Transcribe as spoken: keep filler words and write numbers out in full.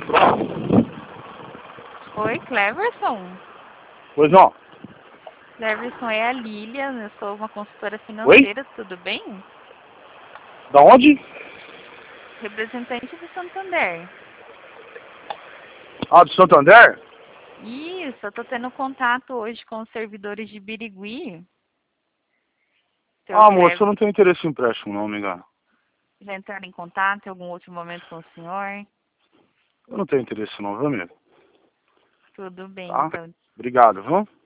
Oi, Cleverson. Pois não. Cleverson, é a Lilian, eu sou uma consultora Oi? financeira, tudo bem? Da onde? Representante do Santander. Ah, do Santander? Isso, eu tô tendo contato hoje com os servidores de Birigui. Seu Ah, moço, eu Cleverson, não tenho interesse em empréstimo não, amiga. já entraram em contato em algum outro momento com o senhor? Eu não tenho interesse não, viu, amigo? Tudo bem, Tá? então. Obrigado, viu?